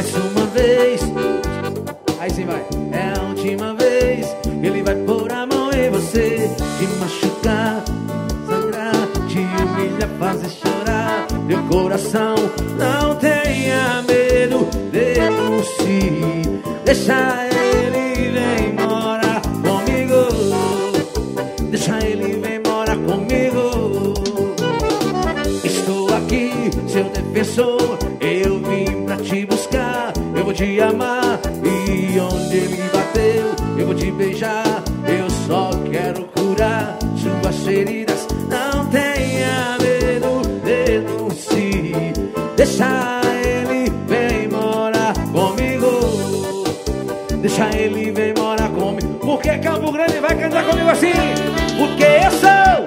mais uma vez. Aí sim vai. É a última vez. Ele vai pôr a mão em você, te machucar, sangrar, te humilhar, fazer chorar teu coração. Não tenha medo, denuncie. Deixa ele vem morar comigo. Deixa ele vem morar comigo. Estou aqui, seu defensor. Eu vim pra te buscar. Eu vou te amar. E onde ele bateu, eu vou te beijar. Eu só quero curar suas feridas. Não tenha medo, denuncie. Deixa ele vem morar comigo. Deixa ele vem morar comigo. Porque Campo Grande vai cantar comigo assim. Porque eu sou.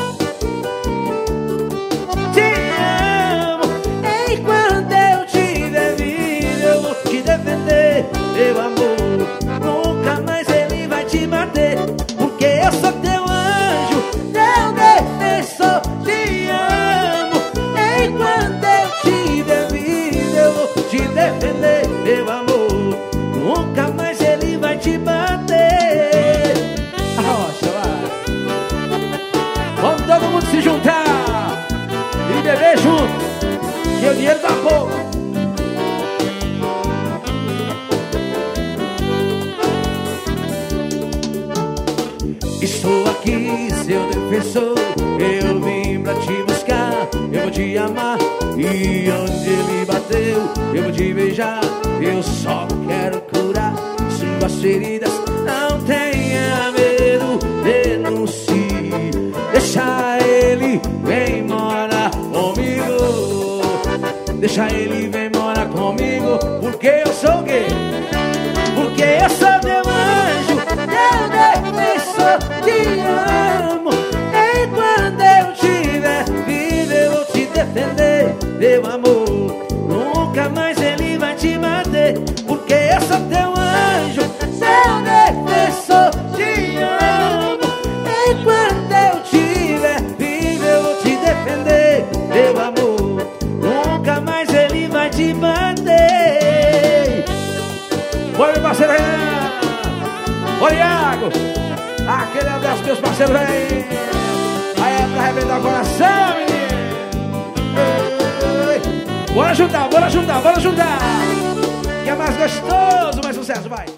Te amo. Enquanto eu tiver vida, eu vou te defender, meu amor. Nunca mais ele vai te bater. Porque eu sou teu anjo, teu defensor. Te amo. Enquanto eu tiver vida, eu vou te defender, meu amor. Nunca mais ele vai te bater. Arrocha, vai. Vamos todo mundo se juntar e beber junto, que o dinheiro tá pouco. Estou aqui, seu defensor. Eu vim pra te buscar. Eu vou te amar. E onde ele bateu, eu vou te beijar. Eu só quero curar suas feridas. Não tenha medo, denuncie. Deixa ele vem morar comigo. Deixa ele vem morar comigo. Porque eu sou gay. Porque eu sou teu anjo, teu defensor. Te amo. Enquanto eu tiver vida, eu vou te defender, meu amor. Nunca mais ele vai te bater. Porque eu sou teu anjo, teu defensor. Te amo. Enquanto eu tiver vida, eu vou te defender, meu amor. Nunca mais ele vai te bater. Bora, meu parceiro Renan. Bora, Iago. Aquele abraço, meus parceiros aí. Aí é pra arrebentar o coração, menino. Bora juntar, bora juntar, bora juntar. Que é mais gostoso, mais sucesso, vai.